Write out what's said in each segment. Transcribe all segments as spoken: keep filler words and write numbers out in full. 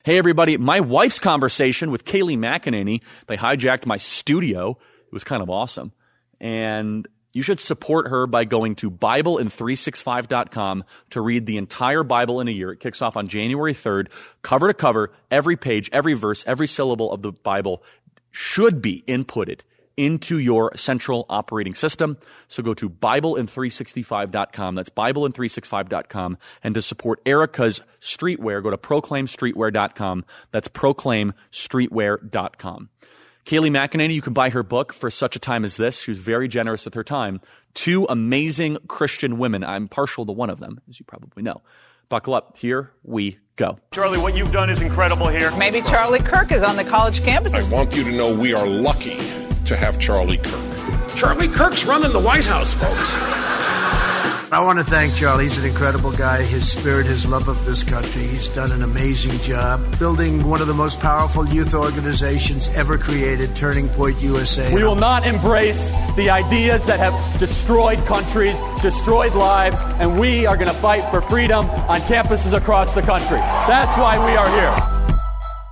Hey, everybody. My wife's conversation with Kayleigh McEnany, they hijacked my studio. It was kind of awesome. And you should support her by going to Bible in three sixty-five dot com to read the entire Bible in a year. It kicks off on January third, cover to cover, every page, every verse, every syllable of the Bible should be inputted into your central operating system. So go to Bible in three sixty-five dot com. That's Bible in three sixty-five dot com. And to support Erica's streetwear, go to proclaim streetwear dot com. That's proclaim streetwear dot com. Kayleigh McEnany, you can buy her book For Such a Time as This. She was very generous with her time. Two amazing Christian women. I'm partial to one of them, as you probably know. Buckle up. Here we go. Charlie, what you've done is incredible here. Maybe Charlie Kirk is on the college campus. I want you to know we are lucky to have Charlie Kirk. Charlie Kirk's running the White House, folks. I want to thank Charlie. He's an incredible guy. His spirit, his love of this country. He's done an amazing job building one of the most powerful youth organizations ever created, Turning Point U S A. We will not embrace the ideas that have destroyed countries, destroyed lives, and we are going to fight for freedom on campuses across the country. That's why we are here.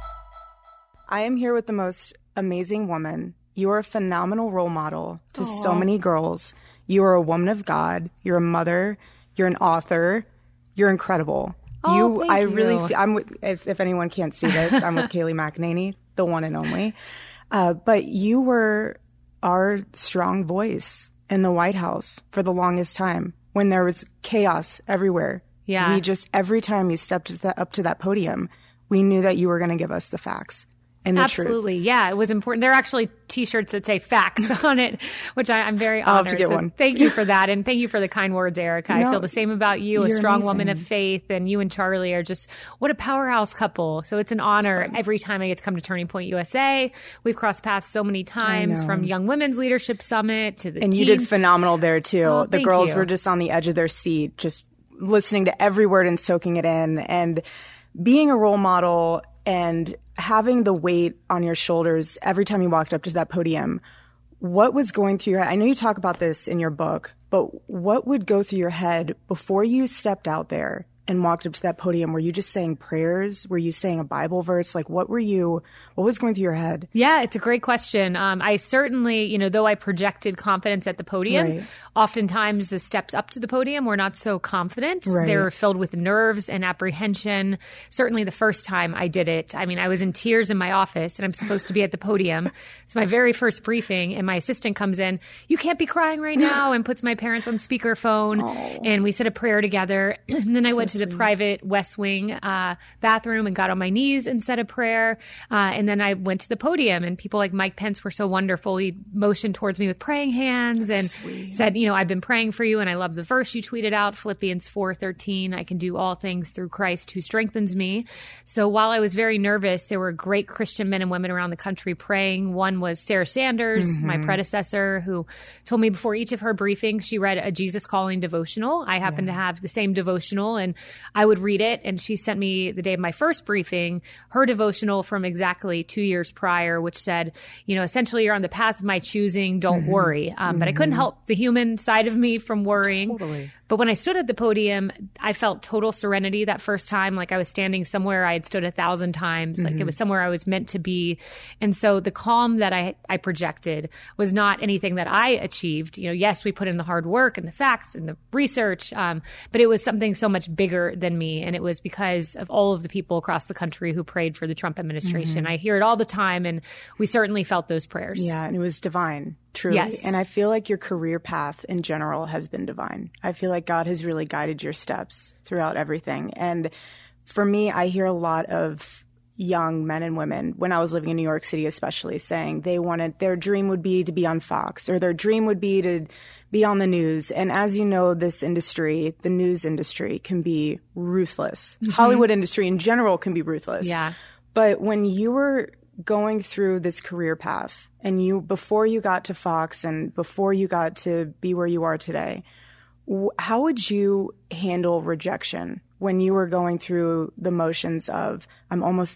I am here with the most amazing woman. You are a phenomenal role model to Aww. so many girls. You are a woman of God. You're a mother. You're an author. You're incredible. Oh, you, thank I you. really, feel, I'm with, if, if anyone can't see this, I'm with Kayleigh McEnany, the one and only. Uh, but you were our strong voice in the White House for the longest time when there was chaos everywhere. Yeah. We just, every time you stepped to the, up to that podium, we knew that you were going to give us the facts. And the Absolutely. truth. Yeah, it was important. There are actually T-shirts that say facts on it, which I, I'm very honored. I'll have to get so one. Thank you for that. And thank you for the kind words, Erica. No, I feel the same about you, a you're strong amazing. woman of faith. And you and Charlie are just, what a powerhouse couple. So it's an honor every time I get to come to Turning Point U S A. We've crossed paths so many times, from Young Women's Leadership Summit to the And team. you did phenomenal there, too. Oh, the thank girls you. were just on the edge of their seat, just listening to every word and soaking it in. And being a role model and having the weight on your shoulders every time you walked up to that podium, what was going through your head? I know you talk about this in your book, but what would go through your head before you stepped out there and walked up to that podium? Were you just saying prayers? Were you saying a Bible verse? Like, what were you, what was going through your head? Yeah, it's a great question. Um, I certainly, you know, though I projected confidence at the podium, Right. oftentimes the steps up to the podium were not so confident. Right. They were filled with nerves and apprehension. Certainly the first time I did it, I mean, I was in tears in my office and I'm supposed to be at the podium. It's my very first briefing and my assistant comes in, you can't be crying right now, and puts my parents on speakerphone. Oh. And we said a prayer together. And then I So went to the sweet. private West Wing uh, bathroom and got on my knees and said a prayer. Uh, and then I went to the podium, and people like Mike Pence were so wonderful. He motioned towards me with praying hands and Sweet. said, you know, I've been praying for you, and I love the verse you tweeted out, Philippians four thirteen. I can do all things through Christ who strengthens me. So while I was very nervous, there were great Christian men and women around the country praying. One was Sarah Sanders, my predecessor, who told me before each of her briefings, she read a Jesus Calling devotional. I happen to have the same devotional, and I would read it. And she sent me the day of my first briefing, her devotional from exactly two years prior, which said, you know, essentially you're on the path of my choosing. Don't Mm-hmm. worry. Um, but I couldn't help the human side of me from worrying. Totally. But when I stood at the podium, I felt total serenity that first time. Like I was standing somewhere I had stood a thousand times. Like it was somewhere I was meant to be. And so the calm that I, I projected was not anything that I achieved. You know, yes, we put in the hard work and the facts and the research, um, but it was something so much bigger than me. And it was because of all of the people across the country who prayed for the Trump administration. I hear it all the time, and we certainly felt those prayers. Yeah, and it was divine, truly. Yes. And I feel like your career path in general has been divine. I feel like God has really guided your steps throughout everything. And for me, I hear a lot of young men and women, when I was living in New York City especially, saying they wanted, their dream would be to be on Fox, or their dream would be to be on the news. And as you know, this industry, the news industry, can be ruthless. Mm-hmm. Hollywood industry in general can be ruthless. Yeah. But when you were going through this career path, and you, before you got to Fox and before you got to be where you are today, wh- how would you handle rejection when you were going through the motions of, I'm almost there,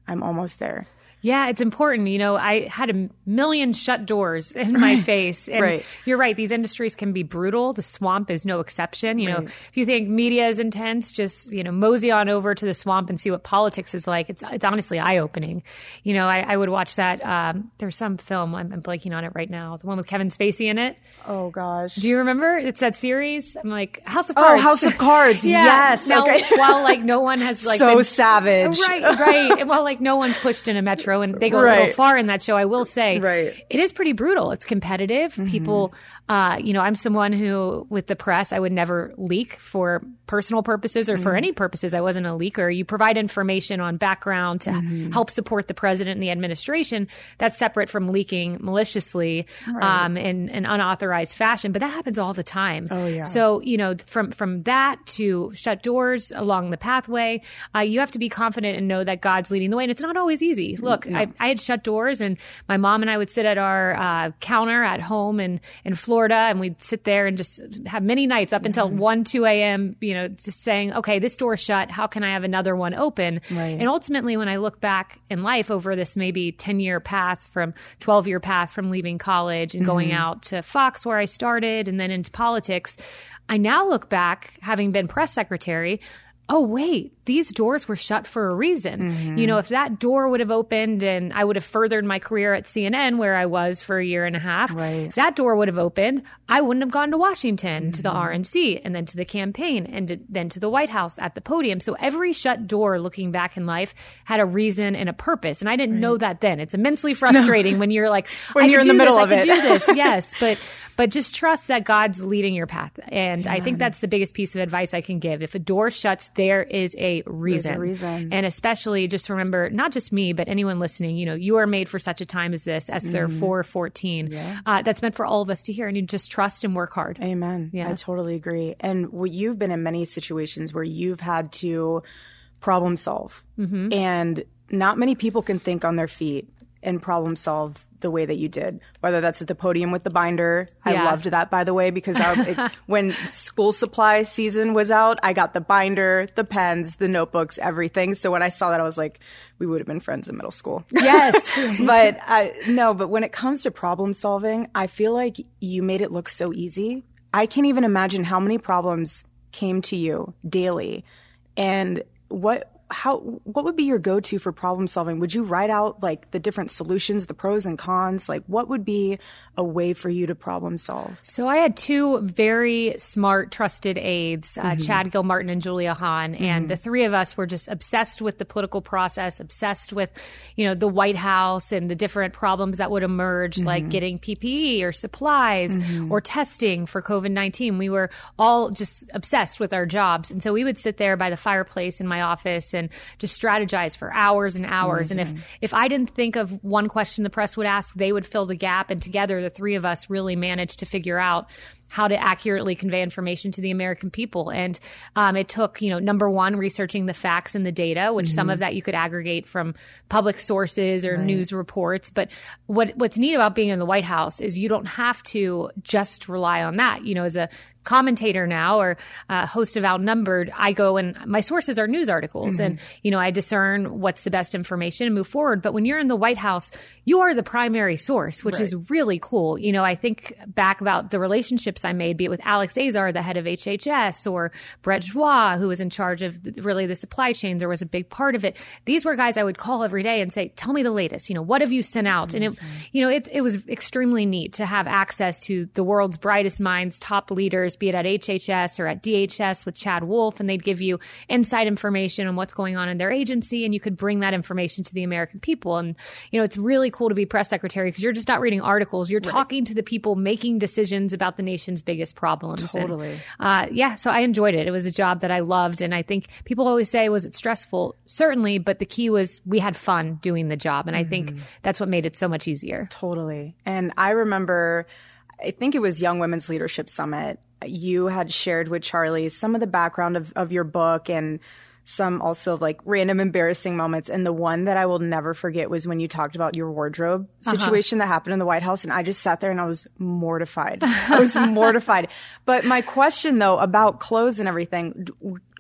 I'm almost there. Yeah, it's important. You know, I had a million shut doors in my face. And right. You're right. These industries can be brutal. The swamp is no exception. You right. know, if you think media is intense, just, you know, mosey on over to the swamp and see what politics is like. It's it's honestly eye-opening. You know, I, I would watch that. Um, there's some film, I'm, I'm blanking on it right now, the one with Kevin Spacey in it. Oh, gosh. Do you remember? It's that series. I'm like, House of Cards. Oh, House of Cards. yeah. Yes. Now, okay. while like no one has like so been, savage. Right, right. And while like no one's pushed in a metro and they go right. a little far in that show, I will say right. it is pretty brutal. It's competitive. Mm-hmm. People, uh, you know, I'm someone who with the press, I would never leak for personal purposes or mm-hmm. for any purposes. I wasn't a leaker. You provide information on background to mm-hmm. help support the president and the administration. That's separate from leaking maliciously right. um, in an unauthorized fashion. But that happens all the time. Oh, yeah. So, you know, from, from that to shut doors along the pathway, uh, you have to be confident and know that God's leading the way. And it's not always easy. Look, no. I, I had shut doors and my mom and I would sit at our uh, counter at home in, in Florida and we'd sit there and just have many nights up until mm-hmm. one, two a.m., you know, just saying, okay, this door's shut. How can I have another one open? Right. And ultimately, when I look back in life over this maybe ten-year path from twelve-year path from leaving college and mm-hmm. going out to Fox where I started and then into politics, I now look back, having been press secretary, oh, wait, these doors were shut for a reason. Mm-hmm. You know, if that door would have opened and I would have furthered my career at C N N where I was for a year and a half, right. if that door would have opened, I wouldn't have gone to Washington, mm-hmm. to the R N C, and then to the campaign, and to, then to the White House at the podium. So every shut door looking back in life had a reason and a purpose. And I didn't right. know that then. It's immensely frustrating no. when you're like, when I you're in the middle this, of I it. can do this. Yes, but but just trust that God's leading your path. And yeah. I think that's the biggest piece of advice I can give. If a door shuts, there is a reason. There's a reason. And especially just remember, not just me, but anyone listening, you know, you are made for such a time as this, Esther mm. four fourteen. Yeah. Uh, that's meant for all of us to hear. And you just trust and work hard. Amen. Yeah. I totally agree. And well, you've been in many situations where you've had to problem solve. Mm-hmm. And not many people can think on their feet and problem solve the way that you did, whether that's at the podium with the binder. Yeah. I loved that, by the way, because our, it, when school supply season was out, I got the binder, the pens, the notebooks, everything. So when I saw that, I was like, we would have been friends in middle school. Yes. But I, no, but when it comes to problem solving, I feel like you made it look so easy. I can't even imagine how many problems came to you daily. And what How what would be your go-to for problem solving? Would you write out like the different solutions, the pros and cons? Like what would be a way for you to problem solve? So I had two very smart, trusted aides, uh, mm-hmm. Chad Gilmartin and Julia Hahn, mm-hmm. and the three of us were just obsessed with the political process, obsessed with, you know, the White House and the different problems that would emerge, mm-hmm. like getting P P E or supplies mm-hmm. or testing for COVID nineteen. We were all just obsessed with our jobs. And so we would sit there by the fireplace in my office and just strategize for hours and hours. Amazing. And if, if I didn't think of one question the press would ask, they would fill the gap. And together, the three of us really managed to figure out how to accurately convey information to the American people. And um, it took, you know, number one, researching the facts and the data, which mm-hmm. some of that you could aggregate from public sources or right. news reports. But what what's neat about being in the White House is you don't have to just rely on that. You know, as a commentator now or uh, host of Outnumbered, I go and my sources are news articles mm-hmm. and, you know, I discern what's the best information and move forward. But when you're in the White House, you are the primary source, which right. is really cool. You know, I think back about the relationships I made, be it with Alex Azar, the head of H H S, or Brett Joie, who was in charge of really the supply chains or was a big part of it. These were guys I would call every day and say, tell me the latest, you know, what have you sent out? And it, you know, it, it was extremely neat to have access to the world's brightest minds, top leaders, be it at H H S or at D H S with Chad Wolf, and they'd give you inside information on what's going on in their agency, and you could bring that information to the American people. And, you know, it's really cool to be press secretary because you're just not reading articles. You're right. talking to the people making decisions about the nation's biggest problems. Totally. And, uh, yeah, so I enjoyed it. It was a job that I loved. And I think people always say, was it stressful? Certainly, but the key was we had fun doing the job. And mm-hmm. I think that's what made it so much easier. Totally. And I remember, I think it was Young Women's Leadership Summit. You had shared with Charlie some of the background of, of your book and some also like random embarrassing moments. And the one that I will never forget was when you talked about your wardrobe situation uh-huh. that happened in the White House. And I just sat there and I was mortified. I was mortified. But my question though about clothes and everything,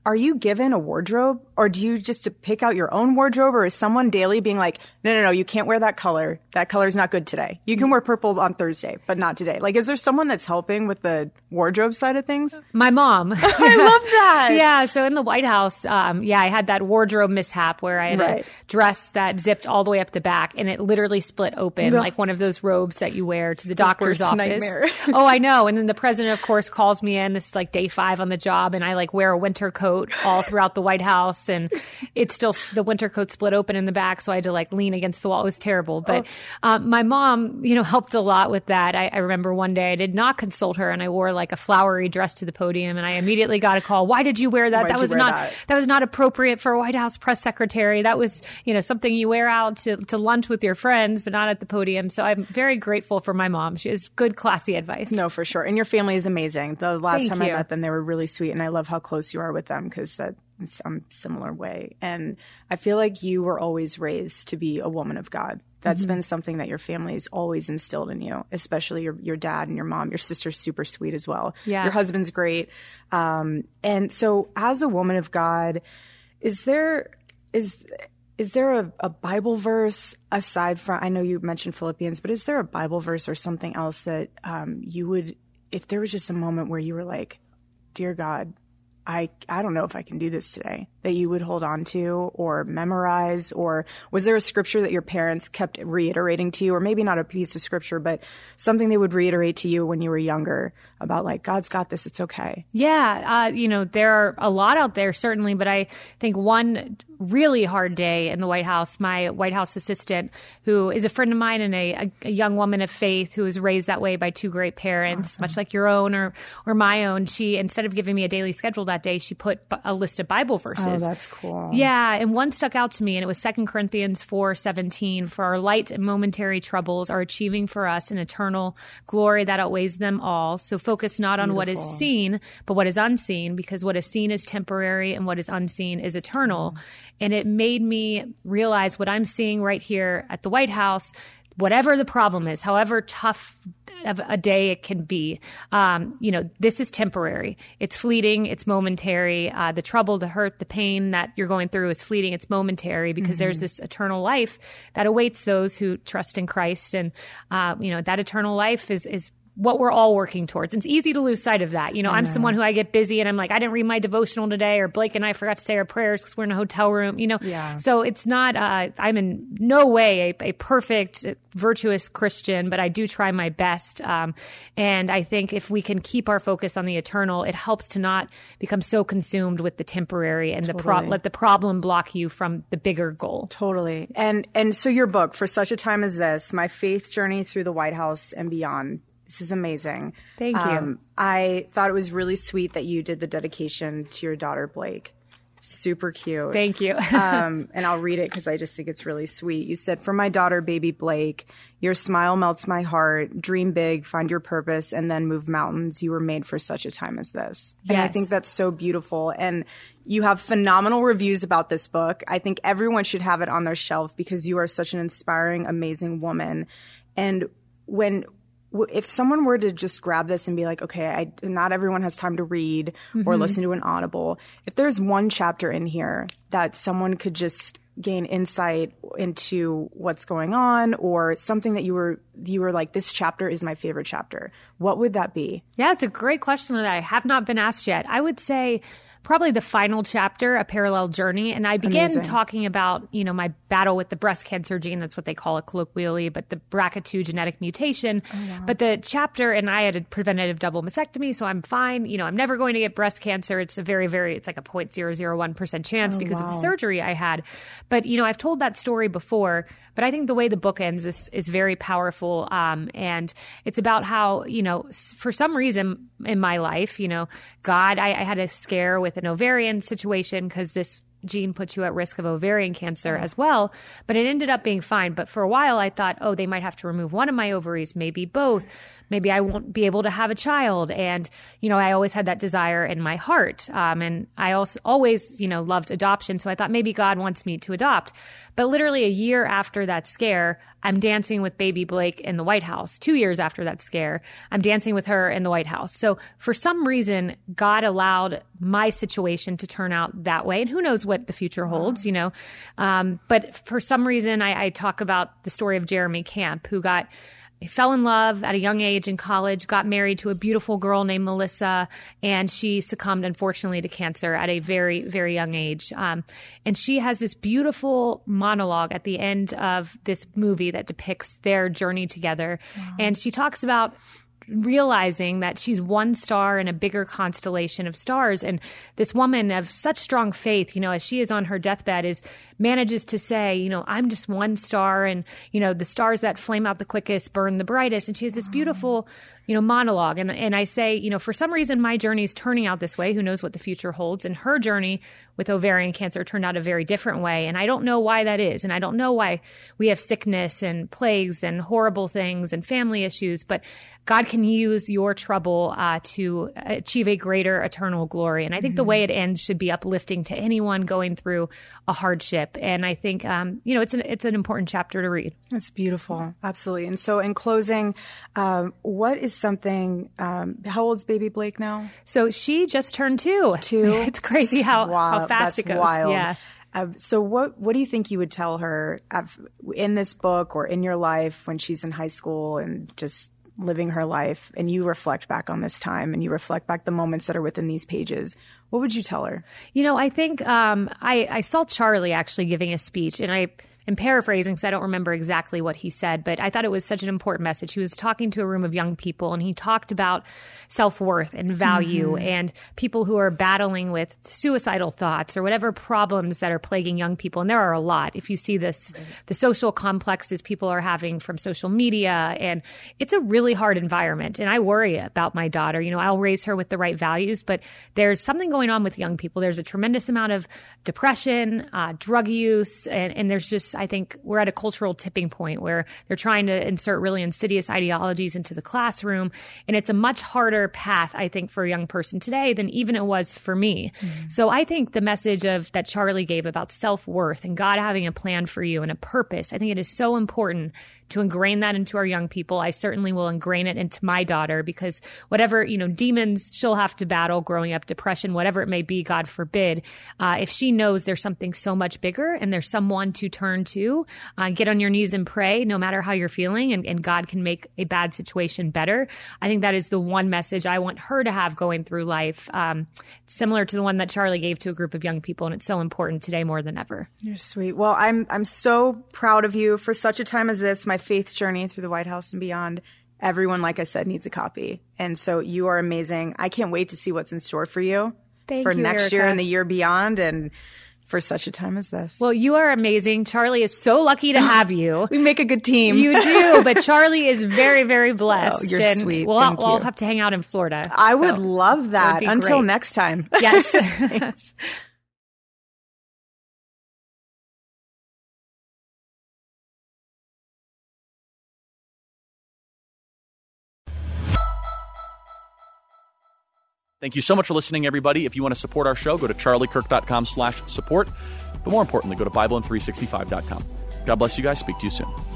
are you given a wardrobe, or do you just pick out your own wardrobe, or is someone daily being like, no, no, no, you can't wear that color. That color's not good today. You can wear purple on Thursday, but not today. Like, is there someone that's helping with the wardrobe side of things? My mom. I love that. Yeah. So in the White House, um, yeah, I had that wardrobe mishap where I had Right. a dress that zipped all the way up the back, and it literally split open, Ugh. like one of those robes that you wear to the doctor's worst office. nightmare. Oh, I know. And then the president, of course, calls me in. This is like day five on the job, and I like wear a winter coat all throughout the White House, and it's still, the winter coat split open in the back, so I had to like lean against the wall. It was terrible. But um, my mom, you know, helped a lot with that. I, I remember one day I did not consult her, and I wore like a flowery dress to the podium, and I immediately got a call. Why did you wear that? Why'd that you was wear not that? that was not appropriate for a White House press secretary. That was, you know, something you wear out to, to lunch with your friends, but not at the podium. So I'm very grateful for my mom. She has good, classy advice. No, for sure. And your family is amazing. The last Thank time you. I met them, they were really sweet, and I love how close you are with them, because that it's a similar way. And I feel like you were always raised to be a woman of God. That's Mm-hmm. been something that your family's always instilled in you, especially your your dad and your mom. Your sister's super sweet as well. Yeah. Your husband's great. Um, and so, as a woman of God, is there is is there a, a Bible verse aside from, I know you mentioned Philippians, but is there a Bible verse or something else that um, you would, if there was just a moment where you were like, dear God, I I don't know if I can do this today, that you would hold on to or memorize? Or was there a scripture that your parents kept reiterating to you, or maybe not a piece of scripture, but something they would reiterate to you when you were younger about like, God's got this, it's okay? Yeah, uh, you know, there are a lot out there, certainly, but I think one really hard day in the White House, my White House assistant, who is a friend of mine and a, a, a young woman of faith who was raised that way by two great parents, Awesome. much like your own or, or my own, she, instead of giving me a daily schedule that day, she put a list of Bible verses. Oh, that's cool. Yeah, and one stuck out to me, and it was Second Corinthians four seventeen. For our light and momentary troubles are achieving for us an eternal glory that outweighs them all. So focus not on what is Beautiful. seen, but what is unseen, because what is seen is temporary and what is unseen is eternal. Mm. And it made me realize what I'm seeing right here at the White House, whatever the problem is, however tough of a day it can be, um, you know, this is temporary. It's fleeting. It's momentary. Uh, the trouble, the hurt, the pain that you're going through is fleeting. It's momentary, because Mm-hmm. there's this eternal life that awaits those who trust in Christ. And, uh, you know, that eternal life is, is what we're all working towards. It's easy to lose sight of that. You know, I'm someone who I get busy and I'm like, I didn't read my devotional today, or Blake and I forgot to say our prayers because we're in a hotel room, you know? Yeah. So it's not, uh, I'm in no way a, a perfect, virtuous Christian, but I do try my best. Um, and I think if we can keep our focus on the eternal, it helps to not become so consumed with the temporary and the pro- Totally. let the problem block you from the bigger goal. Totally. And and so your book, For Such a Time as This, My Faith Journey Through the White House and Beyond. This is amazing. Thank you. I thought it was really sweet that you did the dedication to your daughter, Blake. Super cute. Thank you. um, and I'll read it because I just think it's really sweet. You said, for my daughter, baby Blake, your smile melts my heart. Dream big, find your purpose, and then move mountains. You were made for such a time as this. And I Yes. think that's so beautiful. And you have phenomenal reviews about this book. I think everyone should have it on their shelf because you are such an inspiring, amazing woman. And when if someone were to just grab this and be like, okay, I, not everyone has time to read Mm-hmm. or listen to an Audible. If there's one chapter in here that someone could just gain insight into what's going on, or something that you were you were like, this chapter is my favorite chapter, what would that be? Yeah, it's a great question that I have not been asked yet. I would say probably the final chapter, A Parallel Journey. And I began Amazing. talking about, you know, my battle with the breast cancer gene. That's what they call it colloquially, but the B R C A two genetic mutation. But the chapter, and I had a preventative double mastectomy, so I'm fine. You know, I'm never going to get breast cancer. It's a very, very, it's like a zero point zero zero one percent chance because of the surgery I had. But, you know, I've told that story before, but I think the way the book ends is, is very powerful. Um, and it's about how, you know, s- for some reason in my life, you know, God, I, I had a scare with an ovarian situation because this gene puts you at risk of ovarian cancer as well. But it ended up being fine. But for a while I thought, oh, they might have to remove one of my ovaries, maybe both. maybe I won't be able to have a child. And, you know, I always had that desire in my heart. Um, and I also always, you know, loved adoption. So I thought maybe God wants me to adopt. But literally a year after that scare, I'm dancing with baby Blake in the White House. Two years after that scare, I'm dancing with her in the White House. So for some reason, God allowed my situation to turn out that way. And who knows what the future holds, you know. Um, but for some reason, I, I talk about the story of Jeremy Camp, who got He fell in love at a young age in college, got married to a beautiful girl named Melissa, and she succumbed, unfortunately, to cancer at a very, very young age. Um, and she has this beautiful monologue at the end of this movie that depicts their journey together. Wow. And she talks about realizing that she's one star in a bigger constellation of stars. And this woman of such strong faith, you know, as she is on her deathbed, is manages to say, you know, I'm just one star, and, you know, the stars that flame out the quickest burn the brightest. And she has this beautiful, you know, monologue. And, and I say, you know, for some reason, my journey is turning out this way. Who knows what the future holds? And her journey with ovarian cancer turned out a very different way. And I don't know why that is. And I don't know why we have sickness and plagues and horrible things and family issues, but God can use your trouble uh, to achieve a greater eternal glory. And I think mm-hmm. the way it ends should be uplifting to anyone going through a hardship. And I think, um, you know, it's an, it's an important chapter to read. That's beautiful. Absolutely. And so in closing, um, what is something, um, how old's baby Blake now? So she just turned two. Two? It's crazy how, wow, how fast that's it goes. Wild. Yeah. Uh, so what what do you think you would tell her in this book or in your life when she's in high school and just living her life, and you reflect back on this time and you reflect back the moments that are within these pages? What would you tell her? You know, I think um, I, I saw Charlie actually giving a speech, and I am paraphrasing because I don't remember exactly what he said, but I thought it was such an important message. He was talking to a room of young people, and he talked about self-worth and value mm-hmm. and people who are battling with suicidal thoughts or whatever problems that are plaguing young people. And there are a lot. If you see this, right. the social complexes people are having from social media, and it's a really hard environment. And I worry about my daughter. You know, I'll raise her with the right values, but there's something going on with young people. There's a tremendous amount of depression, uh, drug use, and, and there's just, I think we're at a cultural tipping point where they're trying to insert really insidious ideologies into the classroom. And it's a much harder path, I think, for a young person today than even it was for me. Mm-hmm. So I think the message of that Charlie gave about self-worth and God having a plan for you and a purpose, I think it is so important to ingrain that into our young people. I certainly will ingrain it into my daughter, because whatever, you know, demons she'll have to battle growing up, depression, whatever it may be, God forbid, uh, if she knows there's something so much bigger and there's someone to turn to, uh, get on your knees and pray no matter how you're feeling, and, and God can make a bad situation better. I think that is the one message I want her to have going through life, um, similar to the one that Charlie gave to a group of young people. And it's so important today more than ever. You're sweet. Well, I'm, I'm so proud of you for such a time as this. My faith journey through the White House and beyond. Everyone, like I said, needs a copy. And so you are amazing. I can't wait to see what's in store for you Thank for you, next Erica. year and the year beyond, and for such a time as this. Well, you are amazing. Charlie is so lucky to have you. We make a good team. You do, but Charlie is very, very blessed. Oh, you're and sweet. We'll, Thank we'll you. have to hang out in Florida. I so would love that. Until great. next time. Yes. Thanks. Thank you so much for listening, everybody. If you want to support our show, go to charliekirk.com slash support. But more importantly, go to Bible in three sixty-five dot com. God bless you guys. Speak to you soon.